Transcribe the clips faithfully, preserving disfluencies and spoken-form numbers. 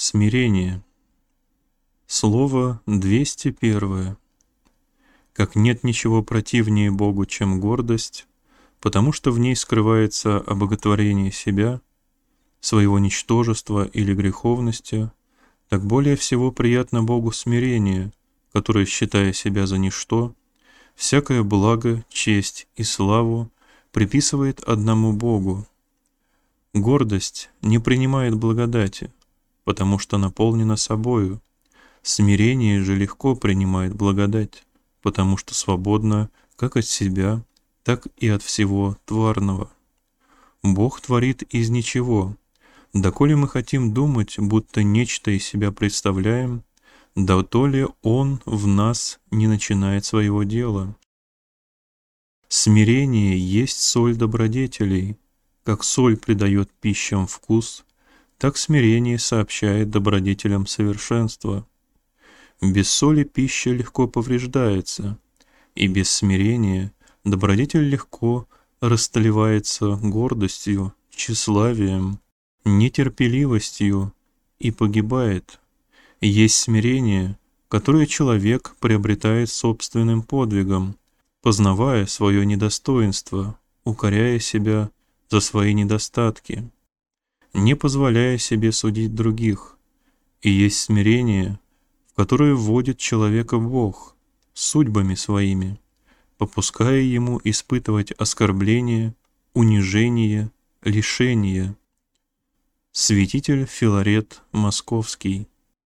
Смирение. Слово двести первое. Как нет ничего противнее Богу, чем гордость, потому что в ней скрывается обоготворение себя, своего ничтожества или греховности, так более всего приятно Богу смирение, которое, считая себя за ничто, всякое благо, честь и славу приписывает одному Богу. Гордость не принимает благодати, потому что наполнена собою. Смирение же легко принимает благодать, потому что свободно как от себя, так и от всего тварного. Бог творит из ничего. Доколе мы хотим думать, будто нечто из себя представляем, да то ли Он в нас не начинает своего дела. Смирение есть соль добродетелей. Как соль придает пищам вкус, так смирение сообщает добродетелям совершенство. Без соли пища легко повреждается, и без смирения добродетель легко растлевается гордостью, тщеславием, нетерпеливостью и погибает. Есть смирение, которое человек приобретает собственным подвигом, познавая свое недостоинство, укоряя себя за свои недостатки, не позволяя себе судить других, и есть смирение, в которое вводит человека Бог судьбами своими, попуская ему испытывать оскорбление, унижение, лишение. Святитель Филарет Московский.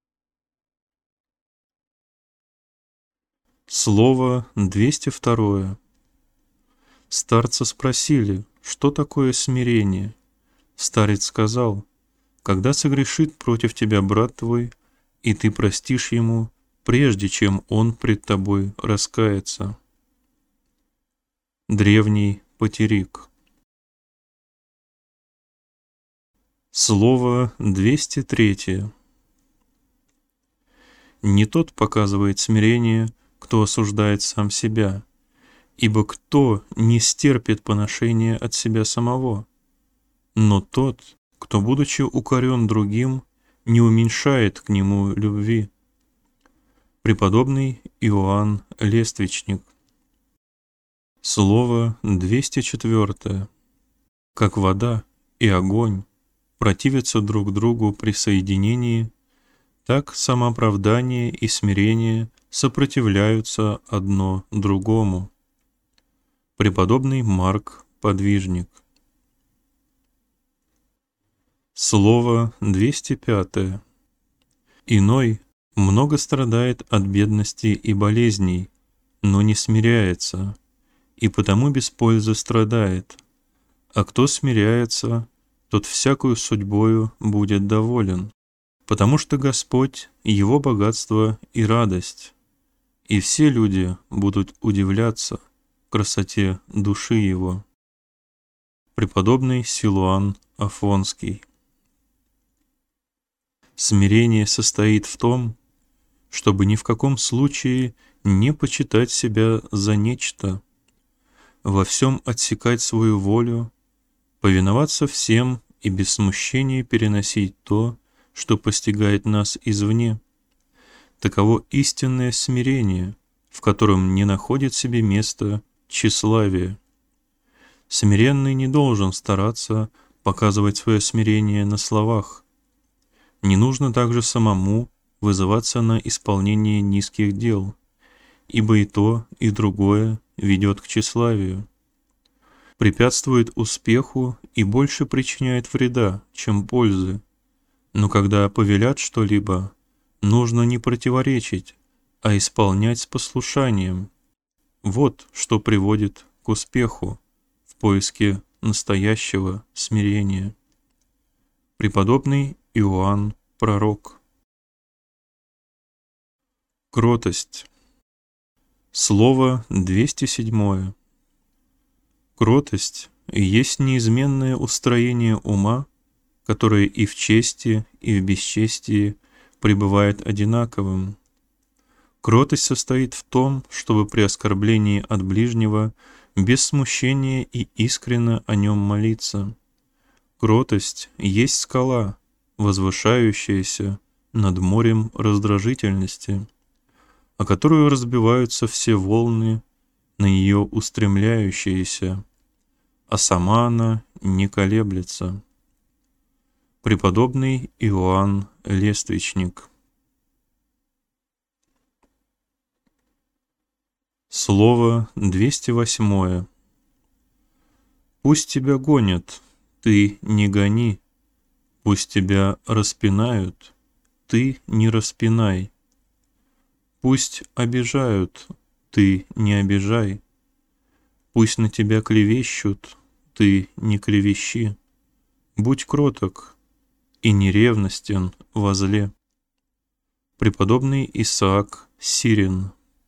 Слово двести второе. Старца спросили, что такое смирение. Старец сказал: когда согрешит против тебя брат твой, и ты простишь ему, прежде чем он пред тобой раскается. Древний Патерик. Слово двести третье. Не тот показывает смирение, кто осуждает сам себя, ибо кто не стерпит поношения от себя самого, но тот, кто, будучи укорен другим, не уменьшает к нему любви. Преподобный Иоанн Лествичник. Слово двести четвёртое. Как вода и огонь противятся друг другу при соединении, так самооправдание и смирение сопротивляются одно другому. Преподобный Марк Подвижник. Слово двести пятое. Иной много страдает от бедности и болезней, но не смиряется, и потому без пользы страдает. А кто смиряется, тот всякую судьбою будет доволен, потому что Господь — его богатство и радость, и все люди будут удивляться красоте души его. Преподобный Силуан Афонский. Смирение состоит в том, чтобы ни в каком случае не почитать себя за нечто, во всем отсекать свою волю, повиноваться всем и без смущения переносить то, что постигает нас извне. Таково истинное смирение, в котором не находит себе места тщеславие. Смиренный не должен стараться показывать свое смирение на словах. Не нужно также самому вызываться на исполнение низких дел, ибо и то, и другое ведет к тщеславию, препятствует успеху и больше причиняет вреда, чем пользы. Но когда повелят что-либо, нужно не противоречить, а исполнять с послушанием. Вот что приводит к успеху в поиске настоящего смирения. Преподобный Иоанн Пророк. Кротость. Слово двести седьмое. Кротость есть неизменное устроение ума, которое и в чести, и в бесчестии пребывает одинаковым. Кротость состоит в том, чтобы при оскорблении от ближнего без смущения и искренно о нем молиться. Кротость есть скала, возвышающаяся, над морем раздражительности, о которую разбиваются все волны, на нее устремляющиеся, а сама она не колеблется. Преподобный Иоанн Лествичник. Слово двести восьмое. Пусть тебя гонят, ты не гони, пусть тебя распинают, ты не распинай. Пусть обижают, ты не обижай. Пусть на тебя клевещут, ты не клевещи. Будь кроток и не ревностен во зле. Преподобный Исаак Сирин.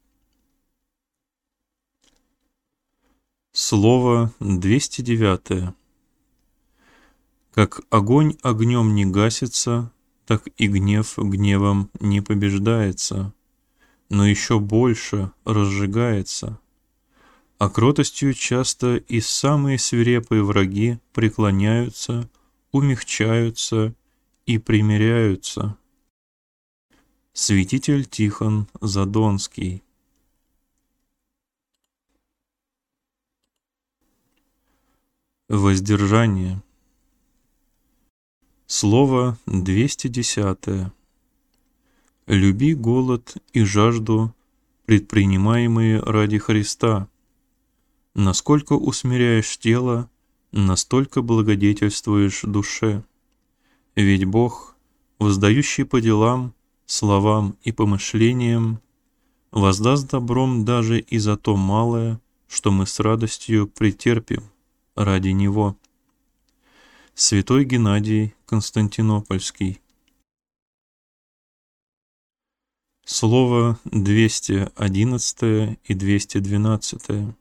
Слово двести девятое. Как огонь огнем не гасится, так и гнев гневом не побеждается, но еще больше разжигается. А кротостью часто и самые свирепые враги преклоняются, умягчаются и примиряются. Святитель Тихон Задонский. Воздержание. Слово двести десятое. Люби голод и жажду, предпринимаемые ради Христа. Насколько усмиряешь тело, настолько благодетельствуешь душе. Ведь Бог, воздающий по делам, словам и помышлениям, воздаст добром даже и за то малое, что мы с радостью претерпим ради Него. Святой Геннадий Константинопольский. Слово двести одиннадцатое и двести двенадцатое.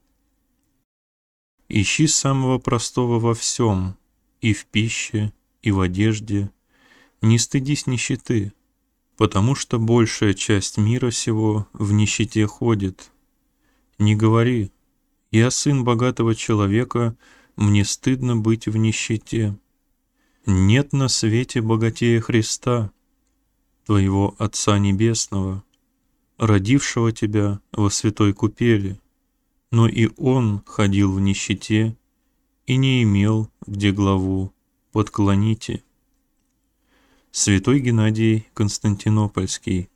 Ищи самого простого во всем, и в пище, и в одежде. Не стыдись нищеты, потому что большая часть мира сего в нищете ходит. Не говори: «Я сын богатого человека, мне стыдно быть в нищете». Нет на свете богатее Христа, твоего Отца Небесного, родившего тебя во святой купели, но и Он ходил в нищете и не имел, где главу подклоните. Святой Геннадий Константинопольский.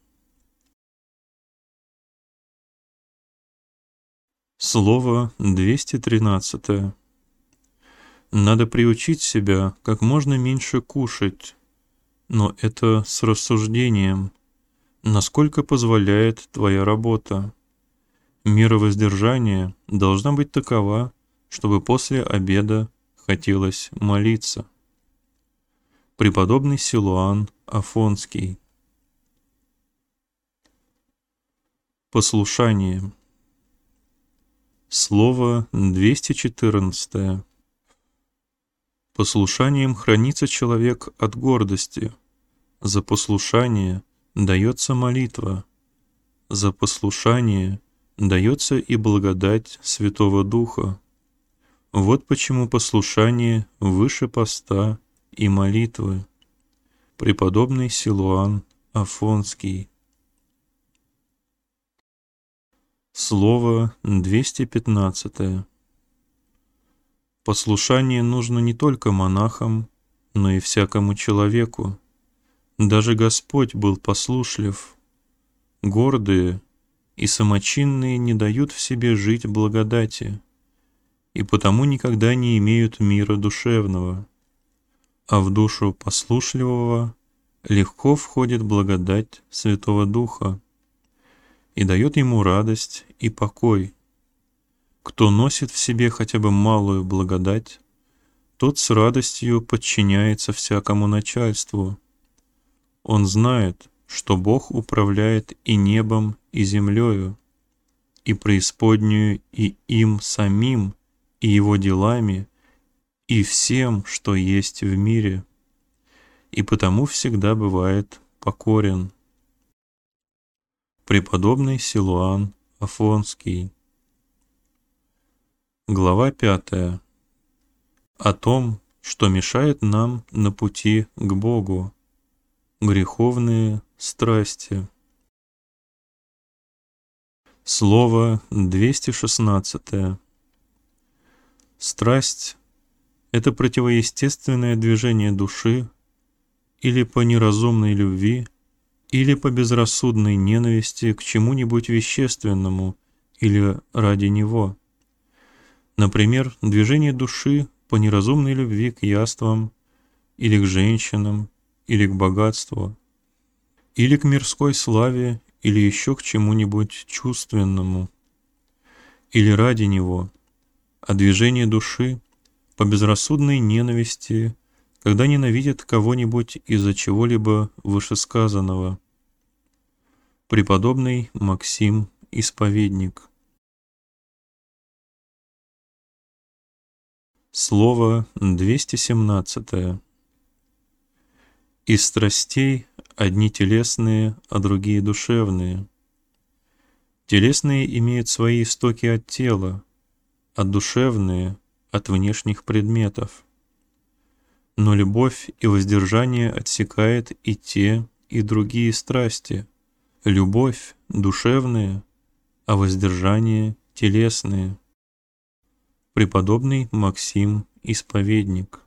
Слово двести тринадцатое. Надо приучить себя как можно меньше кушать, но это с рассуждением, насколько позволяет твоя работа. Мера воздержания должна быть такова, чтобы после обеда хотелось молиться. Преподобный Силуан Афонский. Послушание. Слово двести четырнадцатое. Послушанием хранится человек от гордости. За послушание дается молитва. За послушание дается и благодать Святого Духа. Вот почему послушание выше поста и молитвы. Преподобный Силуан Афонский. Слово двести пятнадцатое. Послушание нужно не только монахам, но и всякому человеку. Даже Господь был послушлив. Гордые и самочинные не дают в себе жить благодати, и потому никогда не имеют мира душевного. А в душу послушливого легко входит благодать Святого Духа и дает ему радость и покой. Кто носит в себе хотя бы малую благодать, тот с радостью подчиняется всякому начальству. Он знает, что Бог управляет и небом, и землею, и преисподнюю, и им самим, и его делами, и всем, что есть в мире, и потому всегда бывает покорен. Преподобный Силуан Афонский. Глава пятая. О том, что мешает нам на пути к Богу. греховные страсти. Слово двести шестнадцатое. Страсть — это противоестественное движение души или по неразумной любви, или по безрассудной ненависти к чему-нибудь вещественному или ради него. Например, движение души по неразумной любви к яствам, или к женщинам, или к богатству, или к мирской славе, или еще к чему-нибудь чувственному, или ради него, а движение души по безрассудной ненависти, когда ненавидят кого-нибудь из-за чего-либо вышесказанного. Преподобный Максим Исповедник. Слово двести семнадцатое. Из страстей одни телесные, а другие душевные. Телесные имеют свои истоки от тела, а душевные — от внешних предметов. Но любовь и воздержание отсекает и те, и другие страсти. Любовь — душевные, а воздержание — телесные. Преподобный Максим Исповедник.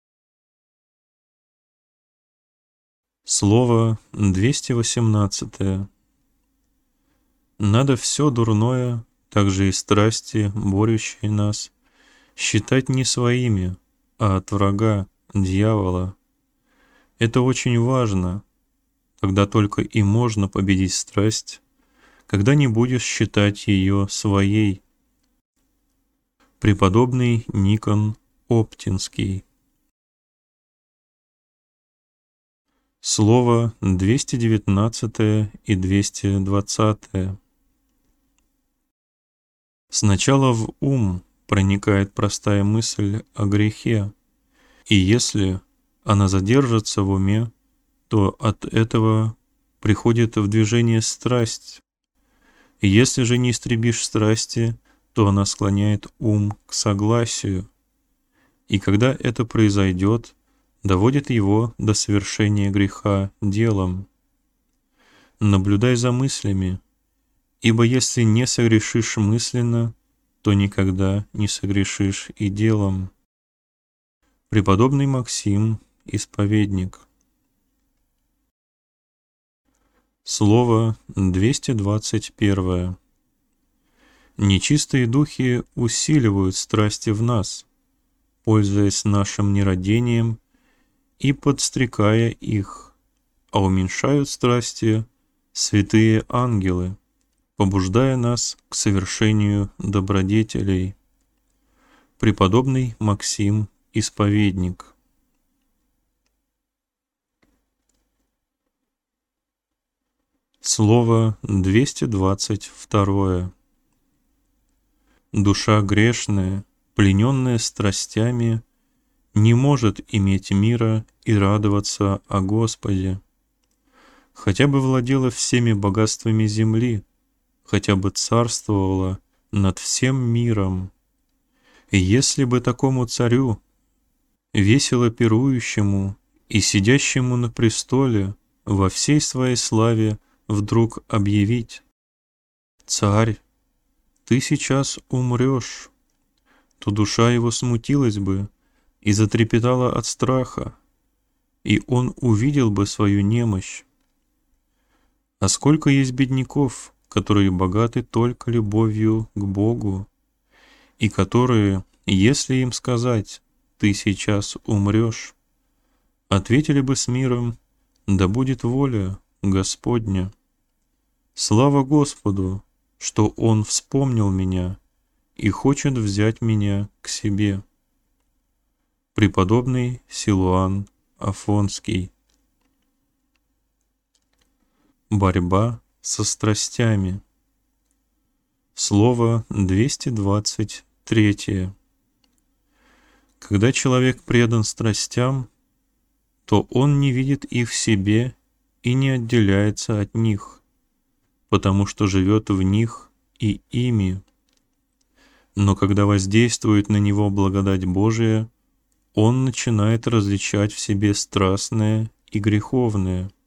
Слово двести восемнадцатое. Надо все дурное, также и страсти, борющие нас, считать не своими, а от врага, дьявола. Это очень важно, когда только и можно победить страсть, когда не будешь считать ее своей. Преподобный Никон Оптинский. Слово двести девятнадцатое и двести двадцатое. Сначала в ум проникает простая мысль о грехе, и если она задержится в уме, то от этого приходит в движение страсть. И если же не истребишь страсти, то она склоняет ум к согласию. И когда это произойдет, доводит его до совершения греха делом. Наблюдай за мыслями, ибо если не согрешишь мысленно, то никогда не согрешишь и делом. Преподобный Максим Исповедник. Слово двести двадцать первое. Нечистые духи усиливают страсти в нас, пользуясь нашим нерадением и подстрекая их, а уменьшают страсти святые ангелы, побуждая нас к совершению добродетелей. Преподобный Максим Исповедник. Слово двести двадцать второе. Душа грешная, плененная страстями, не может иметь мира и радоваться о Господе. Хотя бы владела всеми богатствами земли, хотя бы царствовала над всем миром. И если бы такому царю, весело пирующему и сидящему на престоле во всей своей славе, вдруг объявить: «Царь, ты сейчас умрешь», то душа его смутилась бы и затрепетала от страха, и он увидел бы свою немощь. А сколько есть бедняков, которые богаты только любовью к Богу, и которые, если им сказать: «Ты сейчас умрешь», ответили бы с миром: «Да будет воля Господня». Слава Господу, что Он вспомнил меня и хочет взять меня к себе. Преподобный Силуан Афонский. Борьба со страстями. Слово двести двадцать третье. Когда человек предан страстям, то он не видит их в себе и не отделяется от них, потому что живет в них и ими. Но когда воздействует на него благодать Божия, он начинает различать в себе страстное и греховное.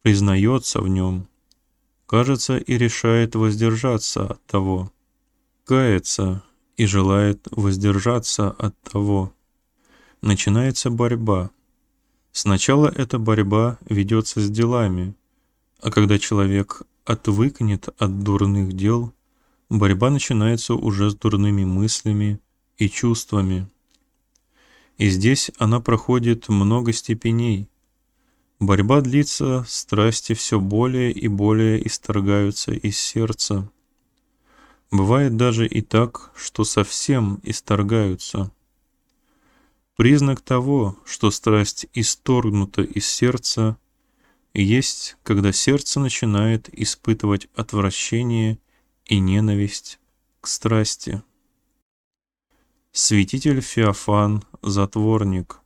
признается в нем, кажется, и решает воздержаться от того, кается и желает воздержаться от того. Начинается борьба. Сначала эта борьба ведется с делами, а когда человек отвыкнет от дурных дел, борьба начинается уже с дурными мыслями и чувствами. И здесь она проходит много степеней. Борьба длится, страсти все более и более исторгаются из сердца. Бывает даже и так, что совсем исторгаются. Признак того, что страсть исторгнута из сердца, есть, когда сердце начинает испытывать отвращение и ненависть к страсти. Святитель Феофан, затворник.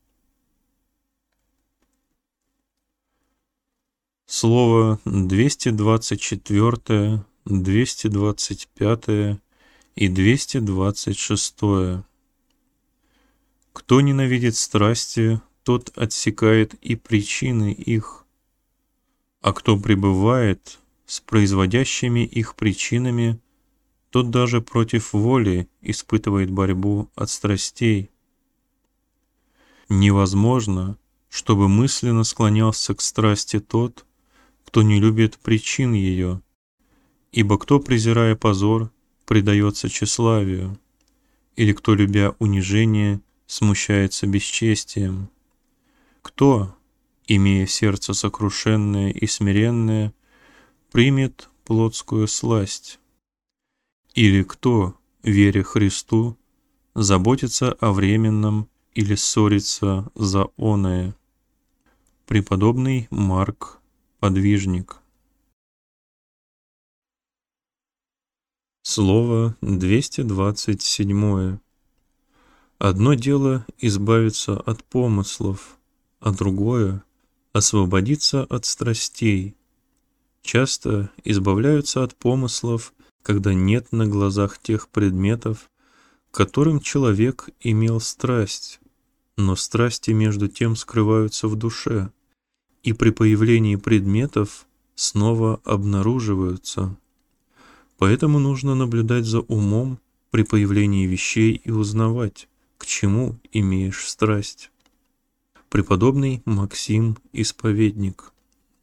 Слово двести двадцать четвёртое, двести двадцать пятое и двести двадцать шестое. Кто ненавидит страсти, тот отсекает и причины их, а кто пребывает с производящими их причинами, тот даже против воли испытывает борьбу от страстей. Невозможно, чтобы мысленно склонялся к страсти тот, кто не любит причин ее, ибо кто, презирая позор, предается тщеславию, или кто, любя унижение, смущается бесчестием? Кто, имея сердце сокрушенное и смиренное, примет плотскую сласть? Или кто, веря Христу, заботится о временном или ссорится за оное? Преподобный Марк, подвижник. Слово двести двадцать седьмое. Одно дело избавиться от помыслов, а другое — освободиться от страстей. Часто избавляются от помыслов, когда нет на глазах тех предметов, к которым человек имел страсть, но страсти между тем скрываются в душе, и при появлении предметов снова обнаруживаются. Поэтому нужно наблюдать за умом при появлении вещей и узнавать, к чему имеешь страсть. Преподобный Максим Исповедник.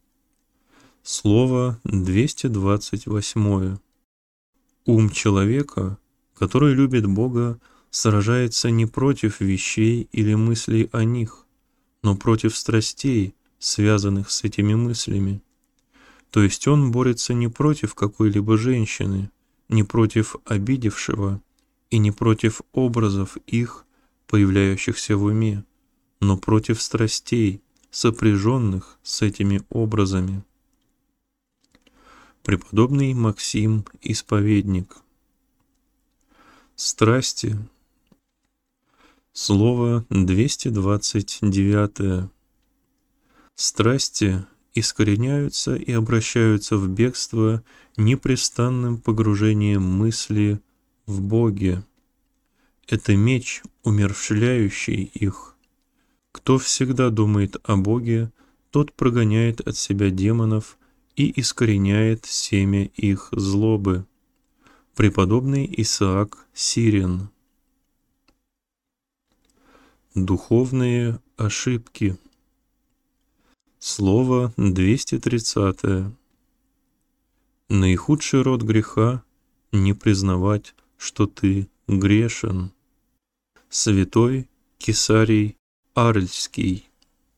Слово двести двадцать восьмое. Ум человека, который любит Бога, сражается не против вещей или мыслей о них, но против страстей, связанных с этими мыслями. То есть он борется не против какой-либо женщины, не против обидевшего и не против образов их, появляющихся в уме, но против страстей, сопряженных с этими образами. Преподобный Максим Исповедник. Страсти. Слово двести двадцать девятое. Страсти искореняются и обращаются в бегство непрестанным погружением мысли в Боге. Это меч, умерщвляющий их. Кто всегда думает о Боге, тот прогоняет от себя демонов и искореняет семя их злобы. Преподобный Исаак Сирин. Духовные ошибки. Слово двести тридцатое. Наихудший род греха — не признавать, что ты грешен. Святой Кесарий Арльский.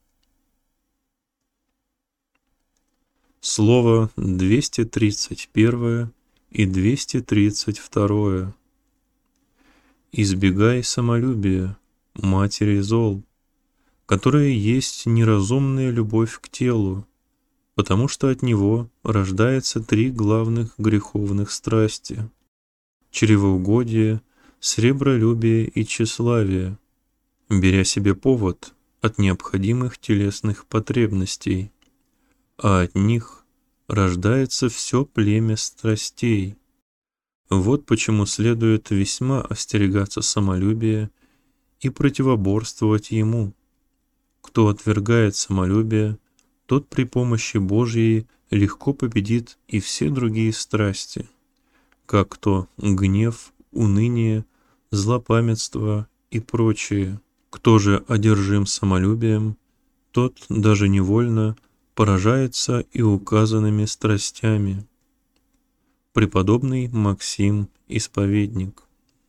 Слово двести тридцать первое и двести тридцать второе. Избегай самолюбия, матери зол, которая есть неразумная любовь к телу, потому что от него рождается три главных греховных страсти — чревоугодие, сребролюбие и тщеславие, беря себе повод от необходимых телесных потребностей, а от них рождается все племя страстей. Вот почему следует весьма остерегаться самолюбия и противоборствовать ему. Кто отвергает самолюбие, тот при помощи Божьей легко победит и все другие страсти, как то гнев, уныние, злопамятство и прочее. Кто же одержим самолюбием, тот даже невольно поражается и указанными страстями. Преподобный Максим Исповедник.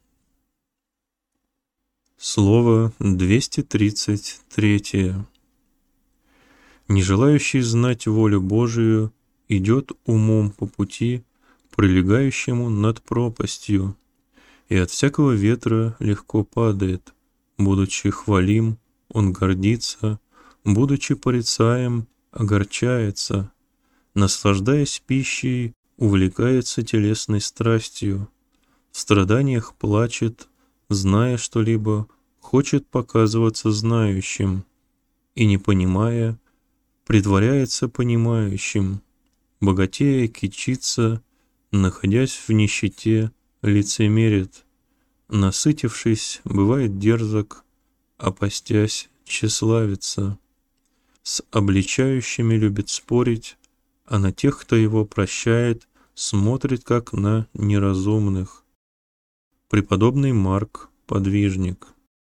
Слово двести тридцать три. Не желающий знать волю Божию идет умом по пути, пролегающему над пропастью, и от всякого ветра легко падает. Будучи хвалим, он гордится, будучи порицаем, огорчается, наслаждаясь пищей, увлекается телесной страстью, в страданиях плачет, зная что-либо, хочет показываться знающим, и, не понимая, притворяется понимающим, богатея кичится, находясь в нищете, лицемерит, насытившись, бывает дерзок, а постясь, тщеславится, с обличающими любит спорить, а на тех, кто его прощает, смотрит, как на неразумных. Преподобный Марк Подвижник.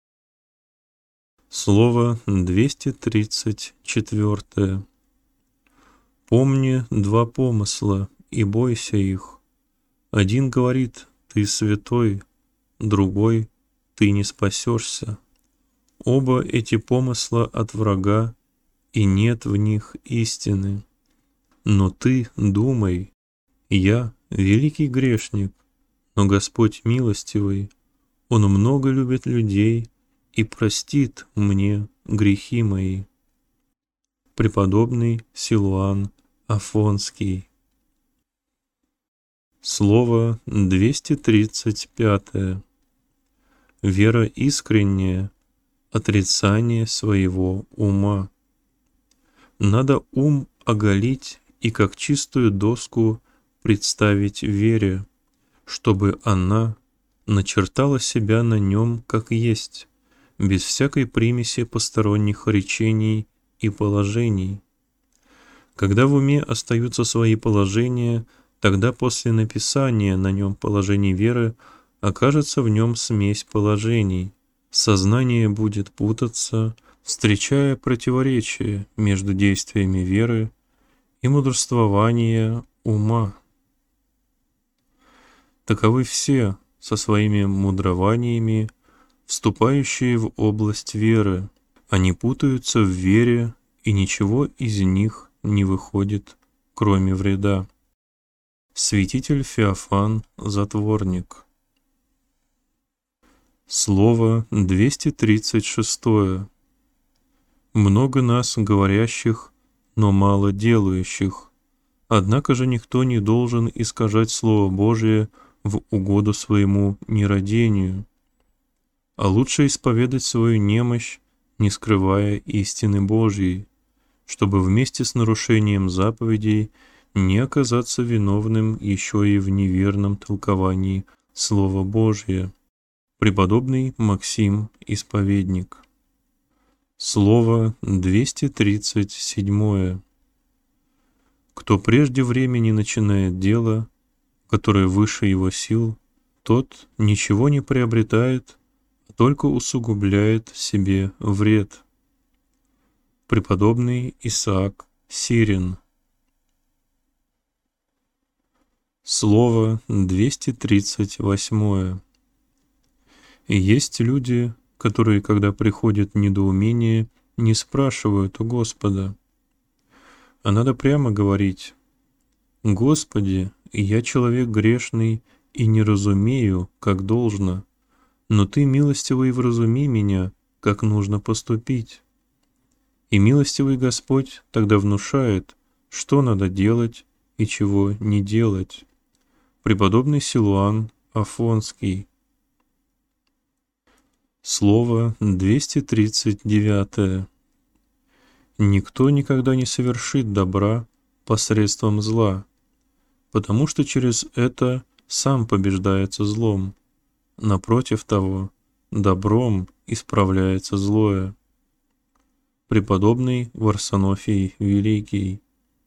Слово двести тридцать четыре. Помни два помысла и бойся их. Один говорит: ты святой, другой: ты не спасешься. Оба эти помысла от врага, и нет в них истины. Но ты думай: я великий грешник, но Господь милостивый, Он много любит людей и простит мне грехи мои. Преподобный Силуан Афонский. Слово двести тридцать пять. Вера искренняя, отрицание своего ума. Надо ум оголить и как чистую доску представить вере, чтобы она начертала себя на нем как есть, без всякой примеси посторонних речений и положений. Когда в уме остаются свои положения, тогда после написания на нем положений веры окажется в нем смесь положений. Сознание будет путаться, встречая противоречия между действиями веры и мудрствования ума. Таковы все со своими мудрованиями, вступающие в область веры. Они путаются в вере, и ничего из них не выходит, кроме вреда. Святитель Феофан Затворник. Слово двести тридцать шесть. Много нас говорящих, но мало делающих. Однако же никто не должен искажать Слово Божие в угоду своему нерадению, а лучше исповедать свою немощь, не скрывая истины Божьей, чтобы вместе с нарушением заповедей не оказаться виновным еще и в неверном толковании Слова Божия. Преподобный Максим Исповедник. Слово двести тридцать семь. Кто прежде времени начинает дело, которое выше его сил, тот ничего не приобретает, а только усугубляет себе вред. Преподобный Исаак Сирин. Слово двести тридцать восемь. И есть люди, которые, когда приходит недоумение, не спрашивают у Господа. А надо прямо говорить: «Господи, я человек грешный и не разумею, как должно, но Ты, милостивый, вразуми меня, как нужно поступить». И милостивый Господь тогда внушает, что надо делать и чего не делать. Преподобный Силуан Афонский. Слово двести тридцать девять. Никто никогда не совершит добра посредством зла, потому что через это сам побеждается злом. Напротив того, добром исправляется злое. Преподобный Варсонофий Великий.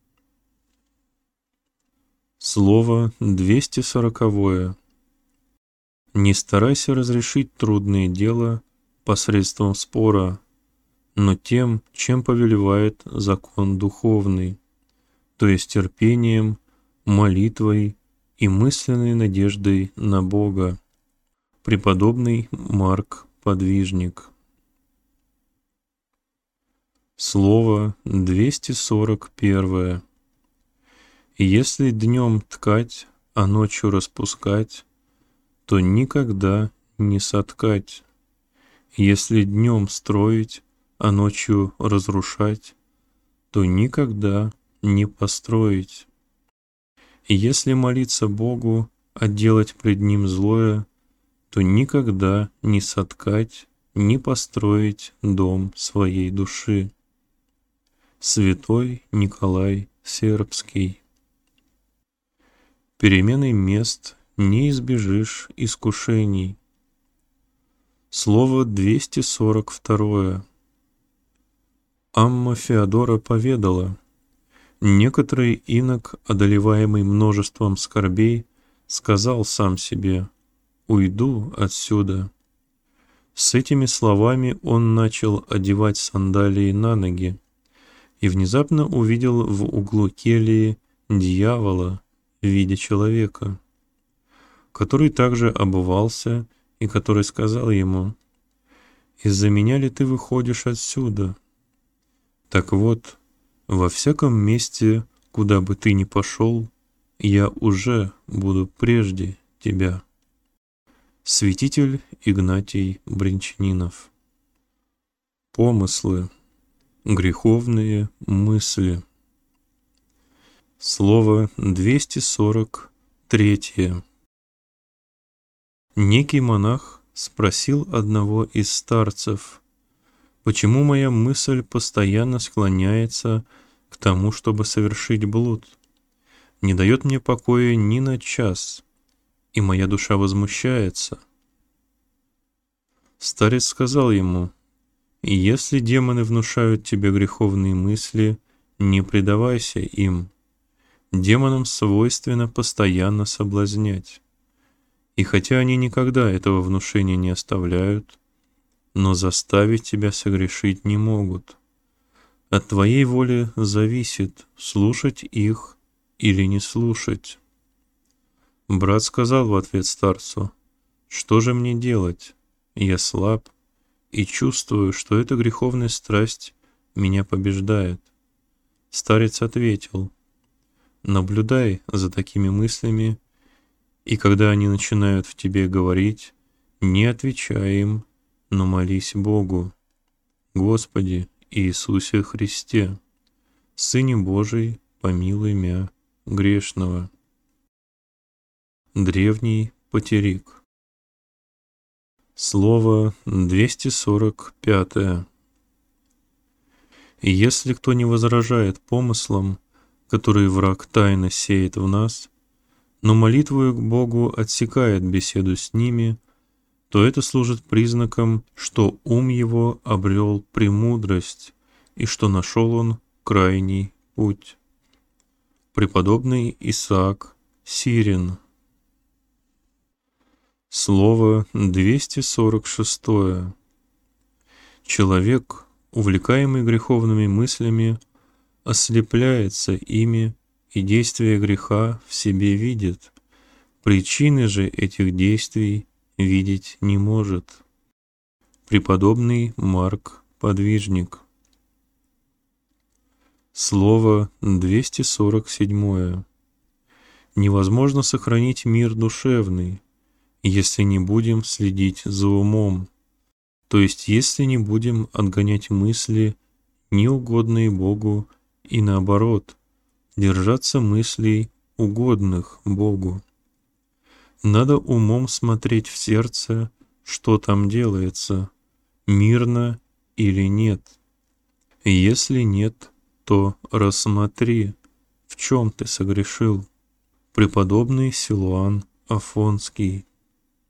Слово двести сороковое. Не старайся разрешить трудные дела посредством спора, но тем, чем повелевает закон духовный, то есть терпением, молитвой и мысленной надеждой на Бога. Преподобный Марк Подвижник. Слово двести сорок первое. Если днем ткать, а ночью распускать, то никогда не соткать. Если днем строить, а ночью разрушать, то никогда не построить. Если молиться Богу, а делать пред Ним злое, то никогда не соткать, не построить дом своей души. Святой Николай Сербский. Переменой мест не избежишь искушений. Слово двести сорок второе. Амма Феодора поведала: некоторый инок, одолеваемый множеством скорбей, сказал сам себе: «Уйду отсюда». С этими словами он начал одевать сандалии на ноги и внезапно увидел в углу кельи дьявола в виде человека, который также обувался и который сказал ему: «Из-за меня ли ты выходишь отсюда? Так вот, во всяком месте, куда бы ты ни пошел, я уже буду прежде тебя». Святитель Игнатий Бринчанинов. Помыслы. Греховные мысли. Слово двести сорок третье. Некий монах спросил одного из старцев: «Почему моя мысль постоянно склоняется к тому, чтобы совершить блуд? Не дает мне покоя ни на час, и моя душа возмущается». Старец сказал ему: «Если демоны внушают тебе греховные мысли, не предавайся им. Демонам свойственно постоянно соблазнять. И хотя они никогда этого внушения не оставляют, но заставить тебя согрешить не могут. От твоей воли зависит, слушать их или не слушать». Брат сказал в ответ старцу: «Что же мне делать? Я слаб и чувствую, что эта греховная страсть меня побеждает». Старец ответил: «Наблюдай за такими мыслями, и когда они начинают в тебе говорить, не отвечай им, но молись Богу: Господи Иисусе Христе, Сыне Божий, помилуй мя грешного». Древний Патерик. Слово двести сорок пятое. Если кто не возражает помыслам, которые враг тайно сеет в нас, но молитвою к Богу отсекает беседу с ними, то это служит признаком, что ум его обрел премудрость и что нашел он крайний путь. Преподобный Исаак Сирин. Слово двести сорок шестое. Человек, увлекаемый греховными мыслями, ослепляется ими и действия греха в себе видит, причины же этих действий видеть не может. Преподобный Марк Подвижник. Слово двести сорок седьмое. Невозможно сохранить мир душевный, если не будем следить за умом, то есть если не будем отгонять мысли, неугодные Богу, и наоборот, держаться мыслей, угодных Богу. Надо умом смотреть в сердце, что там делается, мирно или нет. Если нет, то рассмотри, в чем ты согрешил. Преподобный Силуан Афонский.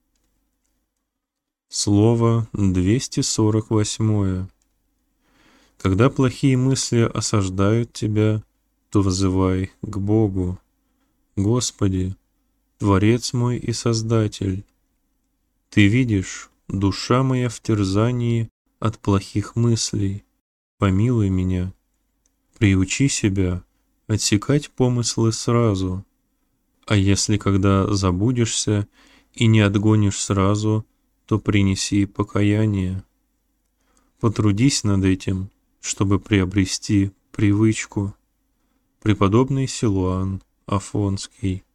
Слово двести сорок восьмое. Когда плохие мысли осаждают тебя, то взывай к Богу. Господи, Творец мой и Создатель, Ты видишь, душа моя в терзании от плохих мыслей. Помилуй меня. Приучи себя отсекать помыслы сразу, а если когда забудешься и не отгонишь сразу, то принеси покаяние. Потрудись над этим, чтобы приобрести привычку. Преподобный Силуан Афонский.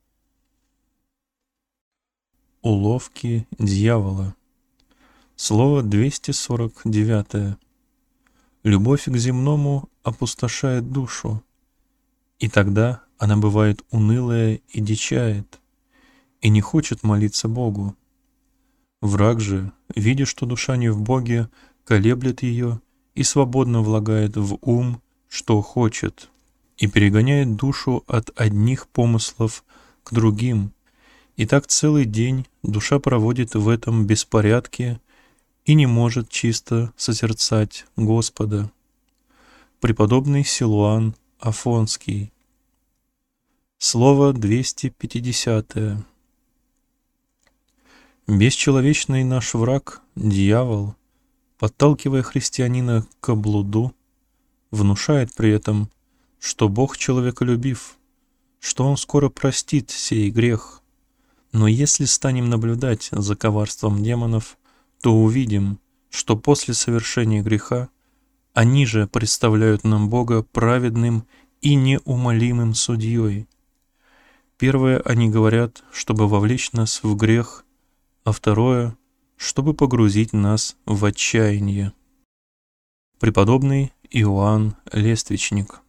Уловки дьявола. Слово двести сорок девять. Любовь к земному опустошает душу, и тогда она бывает унылая и дичает, и не хочет молиться Богу. Враг же, видя, что душа не в Боге, колеблет ее и свободно влагает в ум, что хочет, и перегоняет душу от одних помыслов к другим, и так целый день душа проводит в этом беспорядке и не может чисто созерцать Господа. Преподобный Силуан Афонский. Слово двести пятьдесят. Бесчеловечный наш враг, дьявол, подталкивая христианина к блуду, внушает при этом, что Бог человеколюбив, что Он скоро простит сей грех. Но если станем наблюдать за коварством демонов, то увидим, что после совершения греха они же представляют нам Бога праведным и неумолимым судьей. Первое, они говорят, чтобы вовлечь нас в грех, а второе, чтобы погрузить нас в отчаяние. Преподобный Иоанн Лествичник.